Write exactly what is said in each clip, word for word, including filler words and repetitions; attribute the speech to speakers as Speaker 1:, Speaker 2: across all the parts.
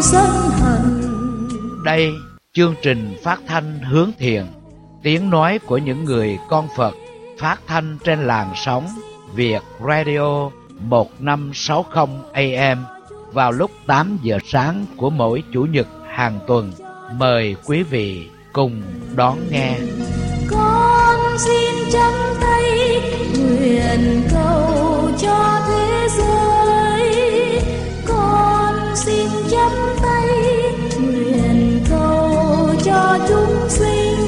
Speaker 1: sân hận.
Speaker 2: Đây, chương trình phát thanh hướng thiện, tiếng nói của những người con Phật, phát thanh trên làn sóng Việt Radio một năm sáu không A M vào lúc tám giờ sáng của mỗi Chủ nhật hàng tuần. Mời quý vị cùng đón nghe.
Speaker 1: Con xin chắp tay nguyện cầu cho thế giới. Con xin chắp tay nguyện cầu cho chúng sinh.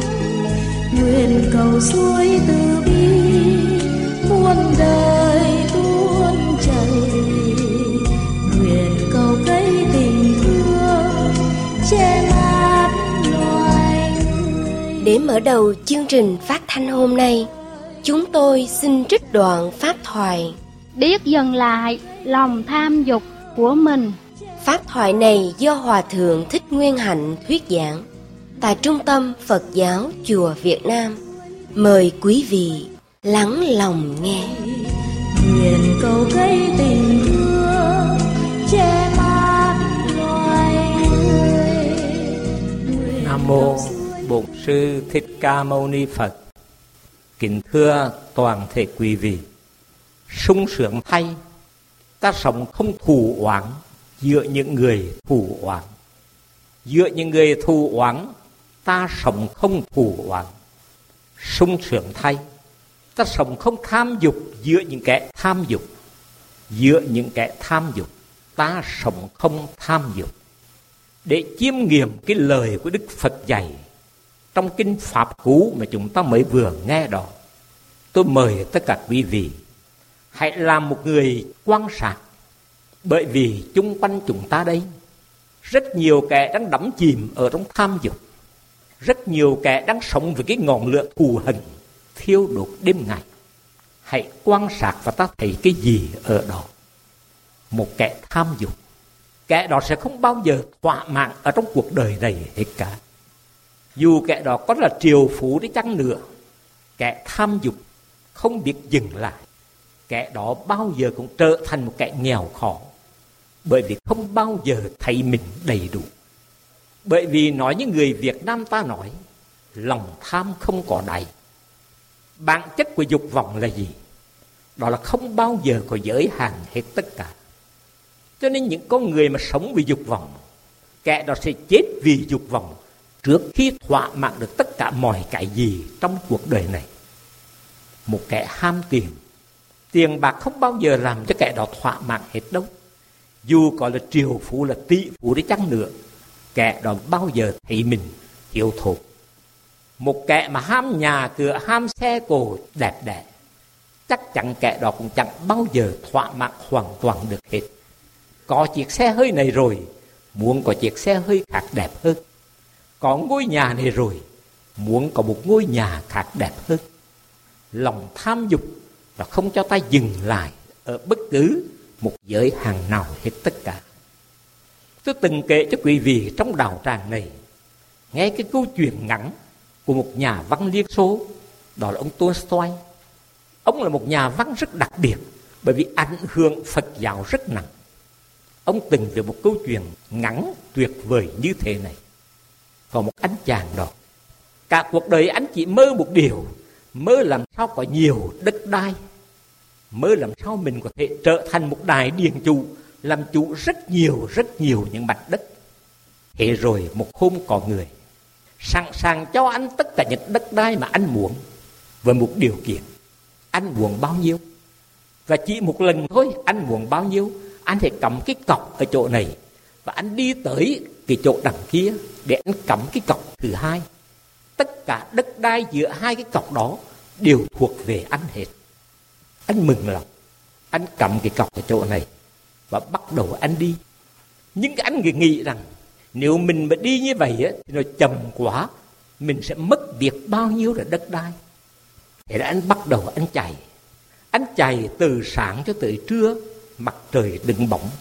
Speaker 1: Nguyện cầu suối từ bi muôn đời tuôn chảy. Nguyện cầu cây tình thương che mát loài người.
Speaker 3: Để mở đầu chương trình phát thanh hôm nay, chúng tôi xin trích đoạn pháp thoại:
Speaker 4: biết dừng lại lòng tham dục của mình.
Speaker 3: Pháp thoại này do Hòa Thượng Thích Nguyên Hạnh thuyết giảng tại Trung tâm Phật giáo Chùa Việt Nam. Mời quý vị lắng lòng nghe.
Speaker 1: Nguyện cầu cây tình thương che mát loài người.
Speaker 5: Nam mô Bổn Sư Thích Ca Mâu Ni Phật. Kính thưa toàn thể quý vị, sung sướng thay, ta sống không thù oán giữa những người thù oán. Giữa những người thù oán, ta sống không thù oán. Sung sướng thay, ta sống không tham dục giữa những kẻ tham dục. Giữa những kẻ tham dục, ta sống không tham dục. Để chiêm nghiệm cái lời của Đức Phật dạy trong kinh Pháp Cú mà chúng ta mới vừa nghe đó, tôi mời tất cả quý vị hãy làm một người quan sát. Bởi vì chung quanh chúng ta đây, rất nhiều kẻ đang đắm chìm ở trong tham dục. Rất nhiều kẻ đang sống với cái ngọn lửa thù hận thiêu đốt đêm ngày. Hãy quan sát và ta thấy cái gì ở đó. Một kẻ tham dục, kẻ đó sẽ không bao giờ thỏa mãn ở trong cuộc đời này hết cả. Dù kẻ đó có là triệu phú đi chăng nữa, kẻ tham dục không biết dừng lại, kẻ đó bao giờ cũng trở thành một kẻ nghèo khó. Bởi vì không bao giờ thấy mình đầy đủ. Bởi vì nói như người Việt Nam ta nói, lòng tham không có đáy. Bản chất của dục vọng là gì? Đó là không bao giờ có giới hạn hết tất cả. Cho nên những con người mà sống vì dục vọng, kẻ đó sẽ chết vì dục vọng trước khi thỏa mãn được tất cả mọi cái gì trong cuộc đời này. Một kẻ ham tiền, tiền bạc không bao giờ làm cho kẻ đó thỏa mãn hết đâu. Dù có là triệu phú, là tỷ phú đi chăng nữa, kẻ đó bao giờ thấy mình thiếu thốn. Một kẻ mà ham nhà cửa, ham xe cộ đẹp đẽ, chắc chắn kẻ đó cũng chẳng bao giờ thỏa mãn hoàn toàn được hết. Có chiếc xe hơi này rồi, muốn có chiếc xe hơi khác đẹp hơn. Có ngôi nhà này rồi, muốn có một ngôi nhà khác đẹp hơn. Lòng tham dục là không cho ta dừng lại ở bất cứ một giới hạn nào hết tất cả. Tôi từng kể cho quý vị trong đạo tràng này nghe cái câu chuyện ngắn của một nhà văn Liên Xô, đó là ông Tolstoy. Ông là một nhà văn rất đặc biệt bởi vì ảnh hưởng Phật giáo rất nặng. Ông từng viết một câu chuyện ngắn tuyệt vời như thế này. Có một anh chàng đó, cả cuộc đời anh chỉ mơ một điều, mơ làm sao có nhiều đất đai, mơ làm sao mình có thể trở thành một đại điền chủ, làm chủ rất nhiều rất nhiều những mảnh đất. Thế rồi một hôm có người sẵn sàng cho anh tất cả những đất đai mà anh muốn, với một điều kiện: anh muốn bao nhiêu và chỉ một lần thôi, anh muốn bao nhiêu, anh phải cắm cái cọc ở chỗ này và anh đi tới cái chỗ đằng kia để anh cắm cái cọc thứ hai. Tất cả đất đai giữa hai cái cọc đó đều thuộc về anh hết. Anh mừng lắm, anh cắm cái cọc ở chỗ này và bắt đầu anh đi. Nhưng anh nghĩ rằng nếu mình mà đi như vậy á, thì nó chậm quá, mình sẽ mất biết bao nhiêu là đất đai. Thế là anh bắt đầu anh chạy. Anh chạy từ sáng cho tới trưa, mặt trời đứng bóng,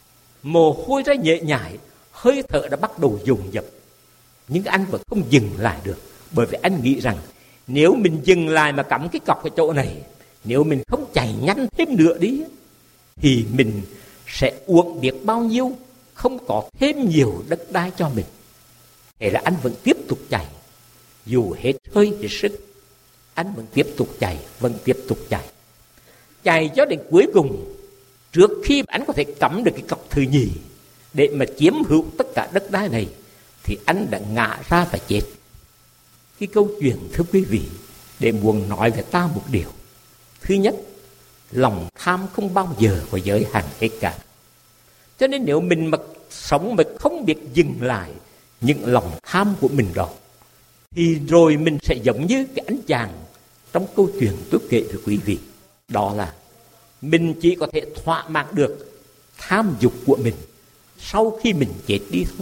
Speaker 5: mồ hôi ra nhễ nhại, hơi thở đã bắt đầu dồn dập. Nhưng anh vẫn không dừng lại được, bởi vì anh nghĩ rằng nếu mình dừng lại mà cắm cái cọc ở chỗ này, nếu mình không chạy nhanh thêm nữa đi, thì mình sẽ uổng biết bao nhiêu không có thêm nhiều đất đai cho mình. Thế là anh vẫn tiếp tục chạy, dù hết hơi hết sức, anh vẫn tiếp tục chạy, vẫn tiếp tục chạy. Chạy cho đến cuối cùng, trước khi anh có thể cắm được cái cọc thứ nhì để mà chiếm hữu tất cả đất đai này, thì anh đã ngã ra và chết. Cái câu chuyện, thưa quý vị, để muốn nói về ta một điều. Thứ nhất, lòng tham không bao giờ có giới hạn hết cả. Cho nên nếu mình mà sống mà không biết dừng lại những lòng tham của mình đó, thì rồi mình sẽ giống như cái anh chàng trong câu chuyện tôi kể với quý vị. Đó là mình chỉ có thể thỏa mãn được tham dục của mình sau khi mình chết đi thôi.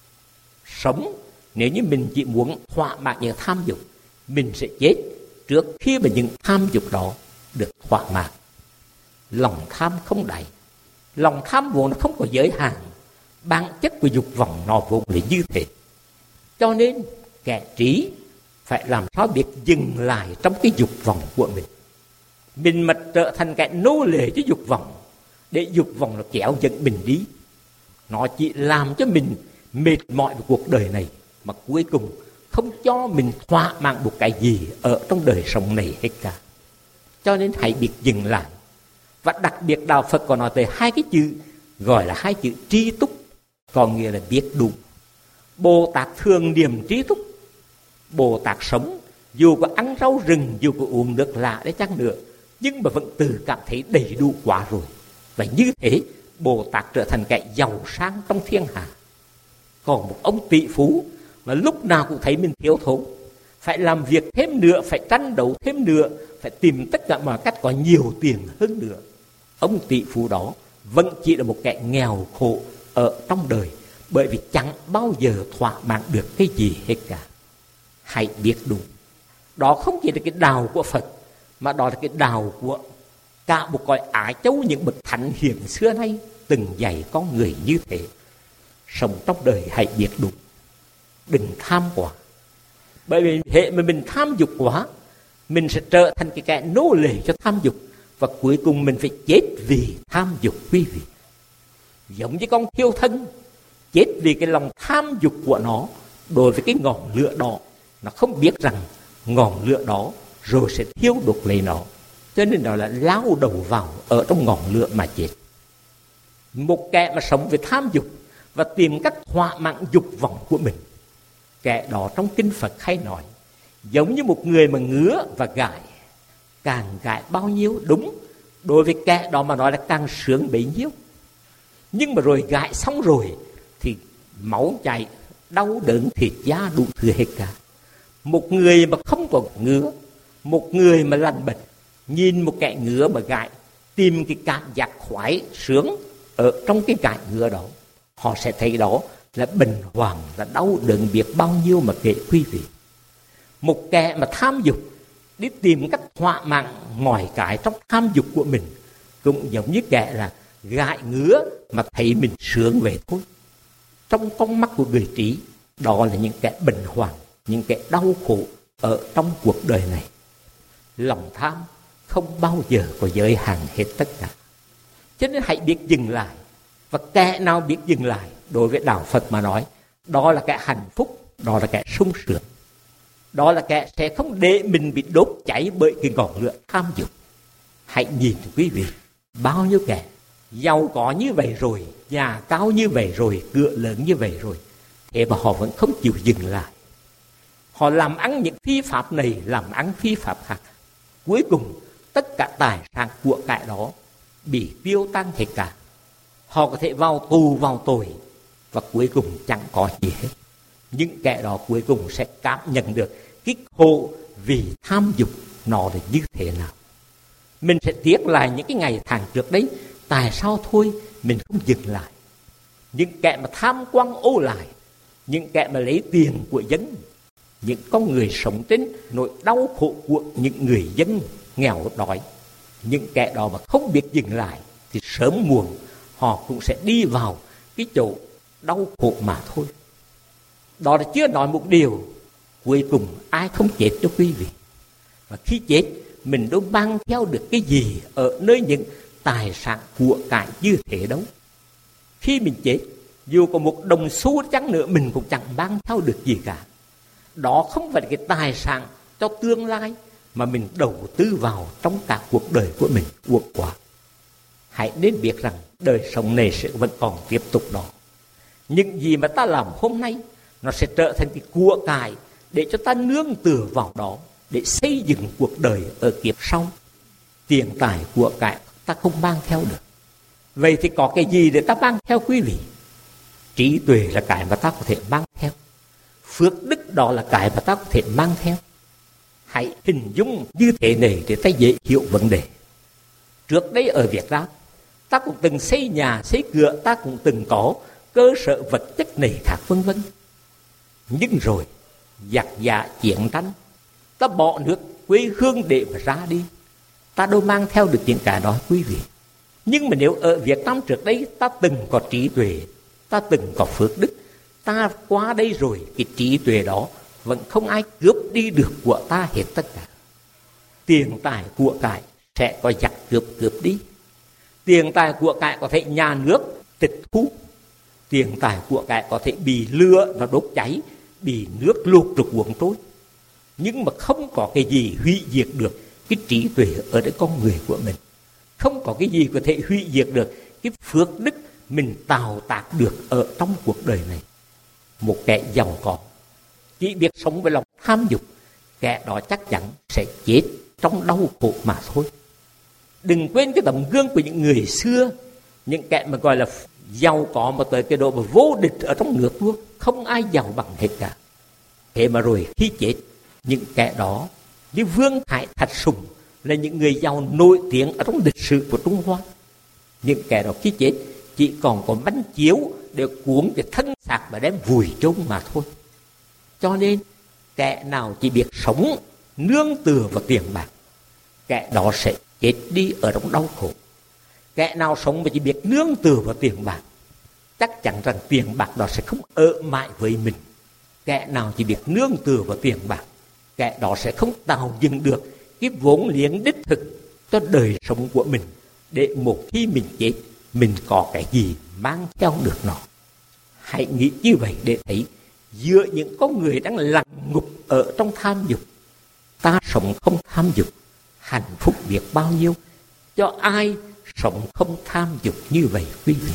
Speaker 5: Sống nếu như mình chỉ muốn thỏa mãn những tham dục, mình sẽ chết trước khi mà những tham dục đó được thỏa mãn. Lòng tham không đáy, lòng tham vốn nó không có giới hạn. Bản chất của dục vọng nó vốn là như thế. Cho nên kẻ trí phải làm sao biết dừng lại trong cái dục vọng của mình. Mình mà trở thành kẻ nô lệ cho dục vọng, để dục vọng nó kéo dẫn mình đi, nó chỉ làm cho mình mệt mỏi với cuộc đời này, mà cuối cùng không cho mình thỏa mãn một cái gì ở trong đời sống này hết cả. Cho nên hãy biết dừng lại. Và đặc biệt Đạo Phật còn nói tới hai cái chữ, gọi là hai chữ tri túc, có nghĩa là biết đúng. Bồ Tát thường niệm tri túc. Bồ Tát sống, dù có ăn rau rừng, dù có uống nước lạ đấy chăng nữa, nhưng mà vẫn tự cảm thấy đầy đủ quá rồi. Và như thế, Bồ Tát trở thành kẻ giàu sang trong thiên hạ. Còn một ông tỷ phú mà lúc nào cũng thấy mình thiếu thốn, phải làm việc thêm nữa, phải tranh đấu thêm nữa, phải tìm tất cả mọi cách có nhiều tiền hơn nữa. Ông tỷ phú đó vẫn chỉ là một kẻ nghèo khổ ở trong đời, bởi vì chẳng bao giờ thỏa mãn được cái gì hết cả. Hãy biết đúng. Đó không chỉ là cái đạo của Phật, mà đó là cái đạo của cả một cõi Á Châu, những bậc thánh hiền xưa nay từng dạy con người như thế. Sống trong đời hãy biết đúng, đừng tham quá. Bởi vì hệ mà mình tham dục quá, mình sẽ trở thành cái kẻ nô lệ cho tham dục, và cuối cùng mình phải chết vì tham dục, quý vị. Giống như con thiêu thân, chết vì cái lòng tham dục của nó đối với cái ngọn lửa đó. Nó không biết rằng ngọn lửa đó rồi sẽ thiêu đốt lấy nó, cho nên nó là lao đầu vào ở trong ngọn lửa mà chết. Một kẻ mà sống với tham dục và tìm cách thỏa mãn dục vọng của mình, kẻ đó trong kinh Phật hay nói giống như một người mà ngứa và gãi, càng gãi bao nhiêu đúng, đối với kẻ đó mà nói là càng sướng bấy nhiêu. Nhưng mà rồi gãi xong rồi thì máu chảy, đau đớn thịt da đủ thứ hết cả. Một người mà không có ngứa, một người mà lành bệnh, nhìn một kẻ ngứa mà gãi, tìm cái cảm giác khoái sướng ở trong cái gãi ngứa đó, họ sẽ thấy đó là bình hoàng, là đau đớn biết bao nhiêu mà kể quý vị. Một kẻ mà tham dục đi tìm cách thỏa mãn mọi cái trong tham dục của mình, cũng giống như kẻ là gãi ngứa mà thấy mình sướng về thôi. Trong con mắt của người trí, đó là những kẻ bình hoàng, những kẻ đau khổ ở trong cuộc đời này. Lòng tham không bao giờ có giới hạn hết tất cả. Cho nên hãy biết dừng lại. Và kẻ nào biết dừng lại, đối với đạo Phật mà nói, đó là kẻ hạnh phúc, đó là kẻ sung sướng. Đó là kẻ sẽ không để mình bị đốt cháy bởi cái ngọn lửa tham dục. Hãy nhìn quý vị, bao nhiêu kẻ giàu có như vậy rồi, nhà cao như vậy rồi, cửa lớn như vậy rồi, thế mà họ vẫn không chịu dừng lại. Họ làm ăn những phi pháp này, làm ăn phi pháp khác. Cuối cùng tất cả tài sản của cải đó bị tiêu tan hết cả. Họ có thể vào tù vào tội, và cuối cùng chẳng có gì hết. Những kẻ đó cuối cùng sẽ cảm nhận được cái khổ vì tham dục nó là như thế nào. Mình sẽ tiếc lại những cái ngày tháng trước đấy, tại sao thôi mình không dừng lại. Những kẻ mà tham quan ô lại, những kẻ mà lấy tiền của dân, những con người sống trên nỗi đau khổ của những người dân nghèo đói, những kẻ đó mà không biết dừng lại thì sớm muộn họ cũng sẽ đi vào cái chỗ đau khổ mà thôi. Đó là chưa nói một điều, cuối cùng ai không chết cho quý vị. Và khi chết, mình đâu mang theo được cái gì ở nơi những tài sản của cải như thế đâu. Khi mình chết, Dù có một đồng xu chăng nữa mình cũng chẳng mang theo được gì cả. Đó không phải là cái tài sản cho tương lai mà mình đầu tư vào trong cả cuộc đời của mình uổng quá. Hãy nên biết rằng đời sống này sẽ vẫn còn tiếp tục đó. Những gì mà ta làm hôm nay nó sẽ trở thành cái của cải để cho ta nương tựa vào đó để xây dựng cuộc đời ở kiếp sau. Tiền tài của cải ta không mang theo được. Vậy thì có cái gì để ta mang theo quý vị? Trí tuệ là cái mà ta có thể mang theo. Phước đức đó là cái mà ta có thể mang theo. Hãy hình dung như thế này để ta dễ hiểu vấn đề. Trước đây ở Việt Nam, ta cũng từng xây nhà, xây cửa, ta cũng từng có cơ sở vật chất này khác vân vân. Nhưng rồi giặc giả chiến tranh, ta bỏ nước quê hương để mà ra đi, ta đâu mang theo được những cái đó quý vị. Nhưng mà nếu ở Việt Nam trước đây ta từng có trí tuệ, ta từng có phước đức, ta qua đây rồi cái trí tuệ đó vẫn không ai cướp đi được của ta hết tất cả. Tiền tài của cải sẽ có giặc cướp cướp đi. Tiền tài của cải có thể nhà nước tịch thu. Tiền tài của cải có thể bị lửa nó đốt cháy, bị nước luộc rồi cuốn trôi. Nhưng mà không có cái gì hủy diệt được cái trí tuệ ở đây con người của mình. Không có cái gì có thể hủy diệt được cái phước đức mình tạo tác được ở trong cuộc đời này. Một kẻ giàu có chỉ biết sống với lòng tham dục, kẻ đó chắc chắn sẽ chết trong đau khổ mà thôi. Đừng quên cái tấm gương của những người xưa, những kẻ mà gọi là giàu có mà tới cái độ mà vô địch ở trong nước luôn, không ai giàu bằng hết cả. Thế mà rồi khi chết, những kẻ đó như Vương Thái Thạch Sùng là những người giàu nổi tiếng ở trong lịch sử của Trung Hoa. Những kẻ đó khi chết chỉ còn có bánh chiếu để cuốn cái thân xác và đem vùi chôn mà thôi. Cho nên kẻ nào chỉ biết sống nương tựa vào tiền bạc, kẻ đó sẽ chết đi ở trong đau khổ. Kẻ nào sống mà chỉ biết nương tựa vào tiền bạc, chắc chắn rằng tiền bạc đó sẽ không ở mãi với mình. Kẻ nào chỉ biết nương tựa vào tiền bạc, kẻ đó sẽ không tạo dựng được cái vốn liếng đích thực cho đời sống của mình, để một khi mình chết, mình có cái gì mang theo được nó. Hãy nghĩ như vậy để thấy giữa những con người đang lặn ngục ở trong tham dục, ta sống không tham dục, hạnh phúc biết bao nhiêu. Cho ai sống không tham dục như vậy quý vị?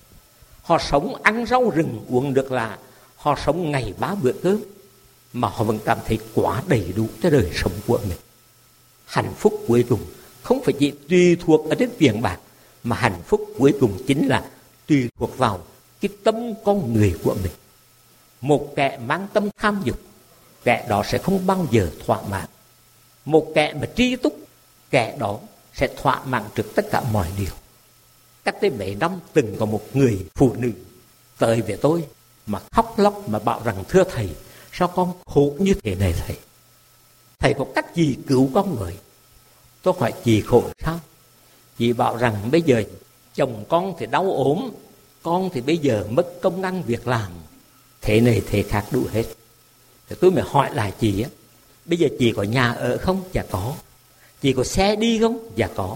Speaker 5: Họ sống ăn rau rừng uống nước lạ, họ sống ngày ba bữa cơm, mà họ vẫn cảm thấy quá đầy đủ cho đời sống của mình. Hạnh phúc cuối cùng không phải chỉ tùy thuộc ở trên tiền bạc, mà hạnh phúc cuối cùng chính là tùy thuộc vào cái tâm con người của mình. Một kẻ mang tâm tham dục, kẻ đó sẽ không bao giờ thỏa mãn. Một kẻ mà tri túc, kẻ đó sẽ thỏa mãn trước tất cả mọi điều. Cách đây mấy năm từng có một người phụ nữ tới về tôi mà khóc lóc mà bảo rằng: thưa thầy, sao con khổ như thế này thầy? Thầy có cách gì cứu con người? Tôi hỏi chị khổ sao? Chị bảo rằng bây giờ chồng con thì đau ốm, con thì bây giờ mất công ăn việc làm, thế này thế khác đủ hết. Thì tôi mới hỏi lại chị á, bây giờ chị có nhà ở không? Dạ có. Chị có xe đi không? Dạ có.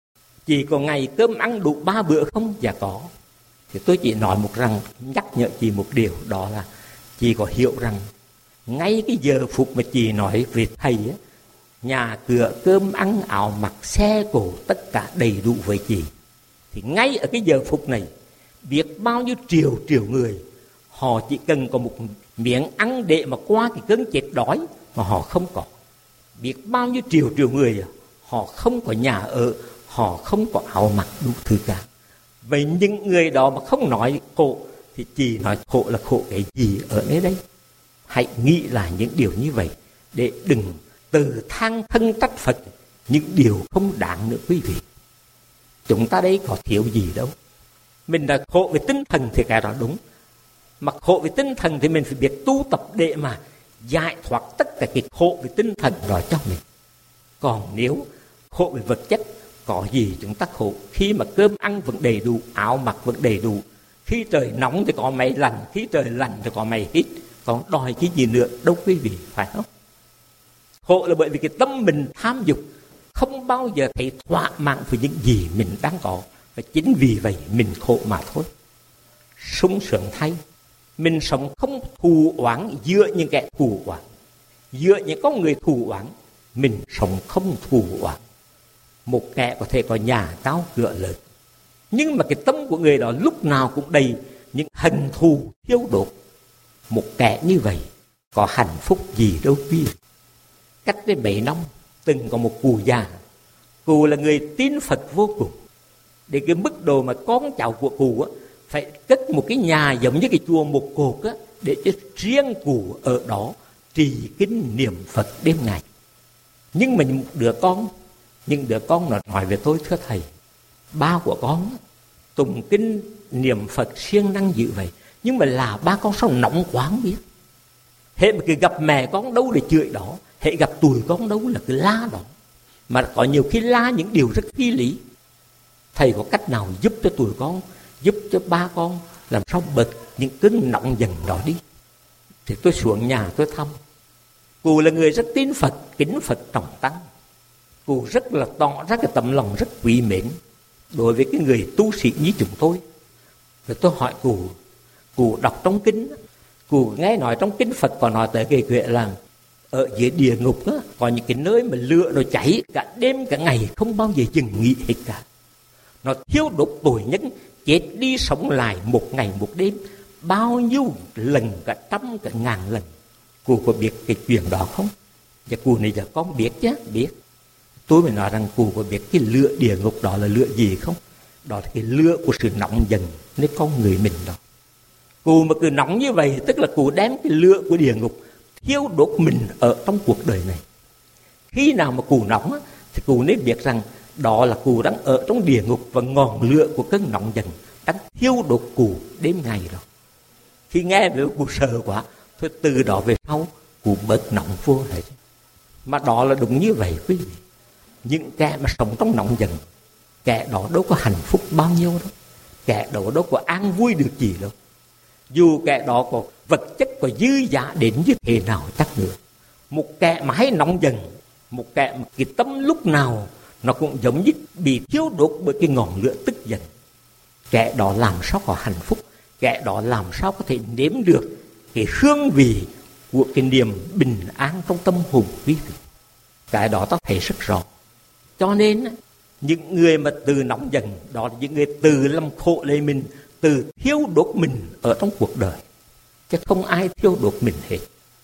Speaker 5: Chị có ngày cơm ăn đủ ba bữa không? Dạ có. Thì tôi chỉ nói một rằng, nhắc nhở chị một điều, đó là chị có hiểu rằng ngay cái giờ phút mà chị nói về thầy á, nhà cửa cơm ăn áo mặc xe cổ tất cả đầy đủ với chị, thì ngay ở cái giờ phút này biết bao nhiêu triệu triệu người họ chỉ cần có một miếng ăn để mà qua cái cơn chết đói mà họ không có. Biết bao nhiêu triệu triệu người họ không có nhà ở, họ không có áo mặc đủ thứ cả. Vậy những người đó mà không nói khổ thì chị nói khổ là khổ cái gì ở nơi đây? Hãy nghĩ lại những điều như vậy để đừng từ than thân trách Phật những điều không đáng nữa quý vị. Chúng ta đây có thiếu gì đâu. Mình đã khổ về tinh thần thì cái đó đúng. Mà khổ về tinh thần thì mình phải biết tu tập để mà giải thoát tất cả cái khổ về tinh thần đó cho mình. Còn nếu khổ về vật chất, có gì chúng ta khổ? Khi mà cơm ăn vẫn đầy đủ, áo mặc vẫn đầy đủ, khi trời nóng thì có máy lạnh, khi trời lạnh thì có máy hít, còn đòi cái gì nữa đâu quý vị, phải không? Khổ là bởi vì cái tâm mình tham dục, không bao giờ thấy thỏa mãn với những gì mình đang có, và chính vì vậy mình khổ mà thôi. sung sướng thay. Mình sống không thù oán giữa những kẻ thù oán, giữa những con người thù oán, mình sống không thù oán. Một kẻ có thể có nhà cao cửa lớn, nhưng mà cái tâm của người đó lúc nào cũng đầy những hận thù thiêu đốt. Một kẻ như vậy có hạnh phúc gì đâu quý vị. Cách đây bảy năm, từng có một cụ già. Cụ là người tín Phật vô cùng. Để cái mức độ mà con cháu của cụ á, phải cất một cái nhà giống như cái chùa một cột á, để cho riêng cụ ở đó trì kinh niệm Phật đêm ngày. Nhưng mà một đứa con, những đứa con nó nói về tôi: thưa thầy, ba của con tụng kinh niệm Phật siêng năng dữ vậy, nhưng mà là ba con sao nóng quá không biết. Hễ mà cứ gặp mẹ con đâu để chửi đó, hễ gặp tụi con đâu là cứ la đó. Mà có nhiều khi la những điều rất phi lý. Thầy có cách nào giúp cho tụi con, giúp cho ba con làm sao bật những cơn nóng giận đó đi? Thì tôi xuống nhà tôi thăm. Cụ là người rất tín Phật, kính Phật trọng tăng. Cụ rất là tỏ ra cái tấm lòng rất quý mến đối với cái người tu sĩ như chúng tôi. Rồi tôi hỏi cụ, cụ đọc trong kinh, cụ nghe nói trong kinh Phật còn nói tới cái chuyện là ở dưới địa ngục đó, có những cái nơi mà lửa nó cháy cả đêm cả ngày không bao giờ dừng nghỉ hết cả. Nó thiêu đốt tội nhân chết đi sống lại một ngày một đêm bao nhiêu lần, cả trăm cả ngàn lần. Cụ có biết cái chuyện đó không? Và cụ này là con biết chứ, biết. Tôi mới nói rằng cụ có biết cái lửa địa ngục đó là lửa gì không? Đó là cái lửa của sự nóng giận nơi con người mình đó. Cụ mà cứ nóng như vậy, tức là cụ đem cái lửa của địa ngục thiêu đốt mình ở trong cuộc đời này. Khi nào mà cụ nóng thì cụ nên biết rằng đó là cụ đang ở trong địa ngục, và ngọn lửa của cơn nóng giận đang thiêu đốt cụ đêm ngày rồi. Khi nghe về cụ sợ quá, thôi từ đó về sau cụ bớt nóng vô hết. Mà đó là đúng như vậy quý vị. Những kẻ mà sống trong nóng giận, kẻ đó đâu có hạnh phúc bao nhiêu đâu, kẻ đó đâu có an vui được gì đâu. Dù kẻ đó có vật chất có dư giả đến như thế nào chắc nữa, một kẻ mà hay nóng giận, một kẻ mà cái tâm lúc nào nó cũng giống như bị thiêu đốt bởi cái ngọn lửa tức giận, kẻ đó làm sao có hạnh phúc, kẻ đó làm sao có thể nếm được cái hương vị của cái niềm bình an trong tâm hồn quý vị. Cái đó ta thấy rất rõ. Cho nên những người mà từ nóng giận đó là những người từ làm khổ lấy mình, từ thiêu đốt mình ở trong cuộc đời, chứ không ai thiêu đốt mình hết.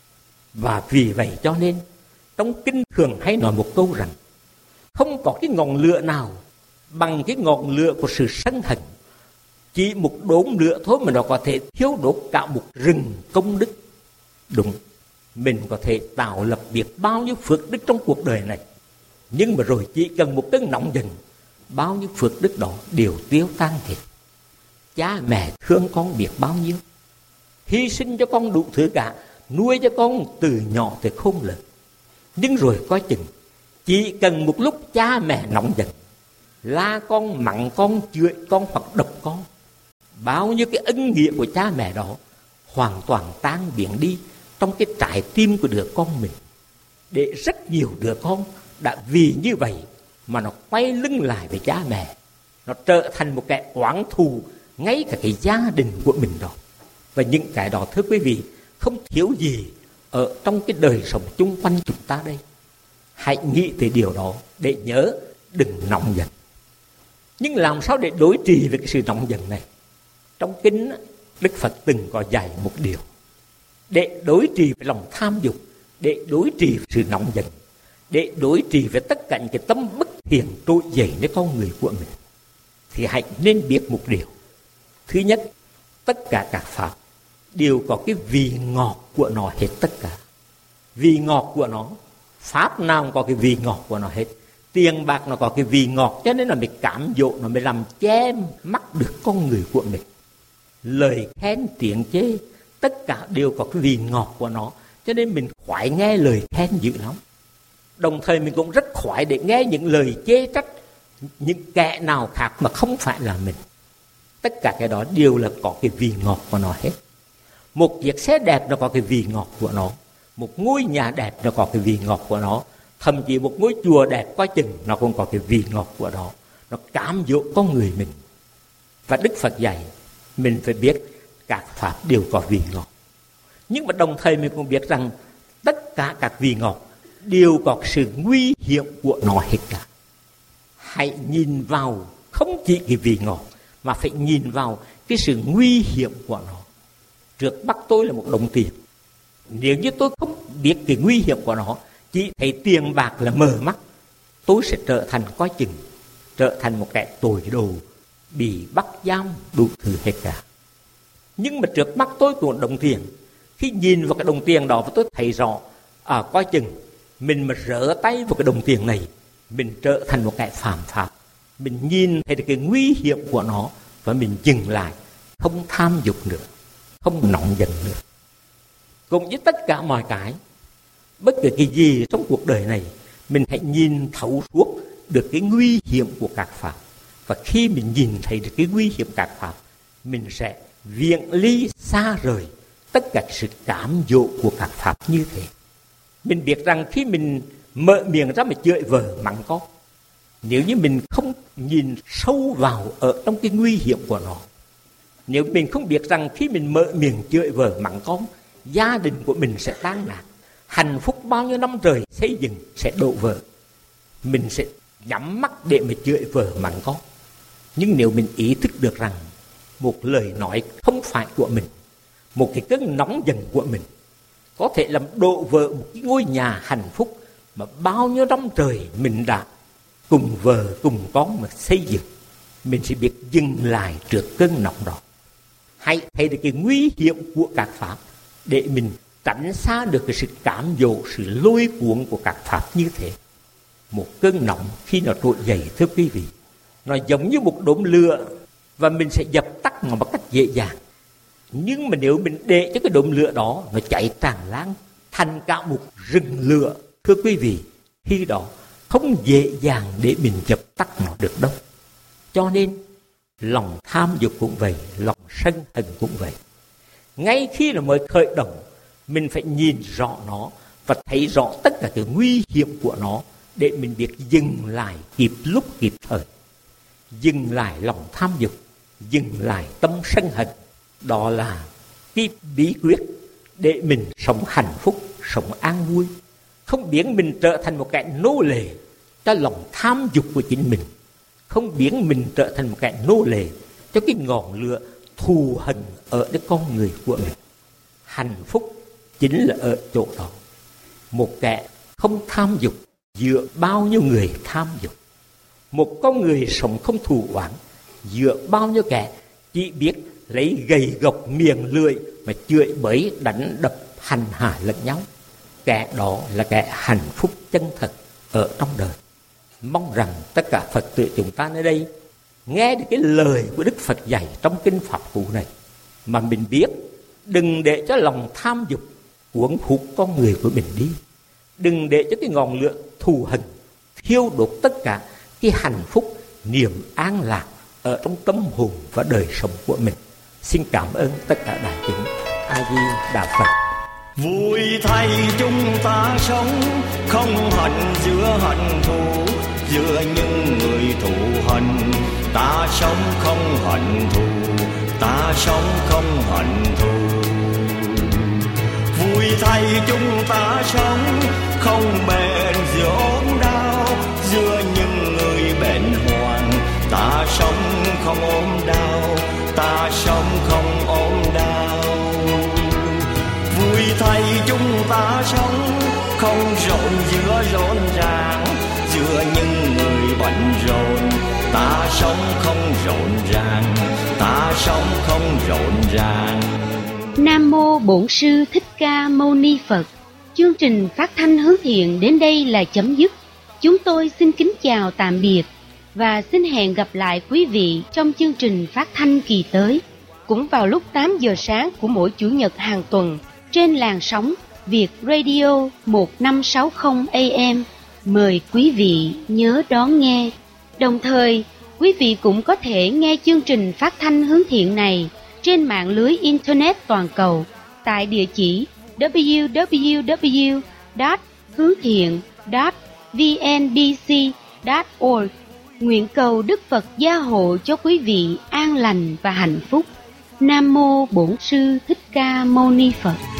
Speaker 5: Và vì vậy cho nên trong kinh thường hay nói một câu rằng không có cái ngọn lửa nào bằng cái ngọn lửa của sự sân hận. Chỉ một đốm lửa thôi mà nó có thể thiêu đốt cả một rừng công đức. Đúng, mình có thể tạo lập biết bao nhiêu phước đức trong cuộc đời này, nhưng mà rồi chỉ cần một cơn nóng giận, bao nhiêu phước đức đó đều tiêu tan hết. Cha mẹ thương con biết bao nhiêu, hy sinh cho con đủ thứ cả, nuôi cho con từ nhỏ tới khôn lớn. Nhưng rồi coi chừng chỉ cần một lúc cha mẹ nóng giận, la con, mắng con, chửi con hoặc đập con, bao nhiêu cái ân nghĩa của cha mẹ đó hoàn toàn tan biến đi trong cái trái tim của đứa con mình. Để rất nhiều đứa con đã vì như vậy mà nó quay lưng lại với cha mẹ, nó trở thành một kẻ oán thù ngay cả cái gia đình của mình đó. Và những cái đó thưa quý vị không thiếu gì ở trong cái đời sống chung quanh chúng ta đây. Hãy nghĩ tới điều đó để nhớ đừng nóng giận. Nhưng làm sao để đối trị với cái sự nóng giận này? Trong kinh Đức Phật từng có dạy một điều để đối trị với lòng tham dục, để đối trị với sự nóng giận, để đối trị với tất cả những cái tâm bất thiện trỗi dậy với con người của mình, thì hãy nên biết một điều. Thứ nhất, tất cả các pháp đều có cái vị ngọt của nó hết tất cả. Vị ngọt của nó, pháp nào cũng có cái vị ngọt của nó hết. Tiền bạc nó có cái vị ngọt, cho nên là mình cám dỗ, nó mới làm che mắt được con người của mình. Lời khen tiếng chê, tất cả đều có cái vị ngọt của nó, cho nên mình khoái nghe lời khen dữ lắm. Đồng thời mình cũng rất khoái để nghe những lời chê trách những kẻ nào khác mà không phải là mình. Tất cả cái đó đều là có cái vị ngọt của nó hết. Một chiếc xe đẹp nó có cái vị ngọt của nó, một ngôi nhà đẹp nó có cái vị ngọt của nó, thậm chí một ngôi chùa đẹp coi chừng nó cũng có cái vị ngọt của nó. Nó cám dỗ con người mình. Và Đức Phật dạy mình phải biết các pháp đều có vị ngọt. Nhưng mà đồng thời mình cũng biết rằng tất cả các vị ngọt đều có sự nguy hiểm của nó hết cả. Hãy nhìn vào không chỉ cái vị ngọt mà phải nhìn vào cái sự nguy hiểm của nó. Trước mắt tôi là một đồng tiền. Nếu như tôi không biết cái nguy hiểm của nó, chỉ thấy tiền bạc là mờ mắt, tôi sẽ trở thành coi chừng, trở thành một kẻ tội đồ, bị bắt giam đủ thứ hết cả. Nhưng mà trước mắt tôi của đồng tiền, khi nhìn vào cái đồng tiền đó và tôi thấy rõ, à coi chừng, mình mà rỡ tay vào cái đồng tiền này, mình trở thành một kẻ phạm pháp. Mình nhìn thấy được cái nguy hiểm của nó và mình dừng lại, không tham dục nữa, không nóng giận nữa. Cũng với tất cả mọi cái, bất cứ cái gì trong cuộc đời này, mình hãy nhìn thấu suốt được cái nguy hiểm của các pháp. Và khi mình nhìn thấy được cái nguy hiểm các pháp, mình sẽ viễn ly xa rời tất cả sự cám dỗ của các pháp như thế. Mình biết rằng khi mình mở miệng ra mà chửi vợ mắng con, nếu như mình không nhìn sâu vào ở trong cái nguy hiểm của nó, nếu mình không biết rằng khi mình mở miệng chửi vợ mắng con, gia đình của mình sẽ tan nát, hạnh phúc bao nhiêu năm trời xây dựng sẽ đổ vỡ, mình sẽ nhắm mắt để mà chửi vợ mắng con. Nhưng nếu mình ý thức được rằng một lời nói không phải của mình, một cái cơn nóng giận của mình có thể làm đổ vỡ một cái ngôi nhà hạnh phúc mà bao nhiêu năm trời mình đã cùng vợ cùng con mà xây dựng, mình sẽ biết dừng lại trước cơn nóng đó. Hãy thấy được cái nguy hiểm của các pháp để mình tránh xa được cái sự cám dỗ, sự lôi cuốn của các pháp như thế. Một cơn nóng khi nó trỗi dậy, thưa quý vị, nó giống như một đốm lửa và mình sẽ dập tắt nó một cách dễ dàng. Nhưng mà nếu mình để cho cái đốm lửa đó nó cháy tràn lan thành cả một rừng lửa, thưa quý vị, khi đó không dễ dàng để mình dập tắt nó được đâu. Cho nên lòng tham dục cũng vậy, lòng sân hận cũng vậy. Ngay khi nó mới khởi động, mình phải nhìn rõ nó và thấy rõ tất cả cái nguy hiểm của nó để mình biết dừng lại kịp lúc kịp thời. Dừng lại lòng tham dục, dừng lại tâm sân hận. Đó là cái bí quyết để mình sống hạnh phúc, sống an vui. Không biến mình trở thành một kẻ nô lệ cho lòng tham dục của chính mình. Không biến mình trở thành một kẻ nô lệ cho cái ngọn lửa thù hận ở cái con người của mình. Hạnh phúc chính là ở chỗ đó. Một kẻ không tham dục giữa bao nhiêu người tham dục. Một con người sống không thù oán giữa bao nhiêu kẻ chỉ biết lấy gầy gộc miệng lưỡi mà chửi bới đánh đập hành hạ lẫn nhau. Kẻ đó là kẻ hạnh phúc chân thật ở trong đời. Mong rằng tất cả Phật tử chúng ta nơi đây nghe được cái lời của Đức Phật dạy trong kinh Pháp Cú này mà mình biết đừng để cho lòng tham dục cuốn hút con người của mình đi. Đừng để cho cái ngọn lửa thù hận thiêu đốt tất cả cái hạnh phúc, niềm an lạc ở trong tâm hồn và đời sống của mình. Xin cảm ơn tất cả đại chúng. A Di Đà Phật.
Speaker 6: Vui thay chúng ta sống không hận giữa hận thù, giữa những người thù hận. Ta sống không hận thù, ta sống không hận thù. Vui thay chúng ta sống không bền giữa ốm đau, giữa những người bệnh hoạn. Ta sống không ốm đau, ta sống không ốm đau. Vui thay chúng ta sống không rộn giữa rộn ràng, giữa những người bận rộn. Ta sống không rộn ràng, ta sống không rộn ràng.
Speaker 4: Nam mô Bổn Sư Thích Ca Mâu Ni Phật. Chương trình phát thanh hướng thiện đến đây là chấm dứt. Chúng tôi xin kính chào tạm biệt và xin hẹn gặp lại quý vị trong chương trình phát thanh kỳ tới, cũng vào lúc tám giờ sáng của mỗi Chủ nhật hàng tuần trên làn sóng Việt Radio một năm sáu không A M. Mời quý vị nhớ đón nghe. Đồng thời, quý vị cũng có thể nghe chương trình phát thanh hướng thiện này trên mạng lưới Internet toàn cầu tại địa chỉ w w w chấm hướng thiện chấm v n b c chấm org. Nguyện cầu Đức Phật gia hộ cho quý vị an lành và hạnh phúc. Nam mô Bổn Sư Thích Ca Mâu Ni Phật.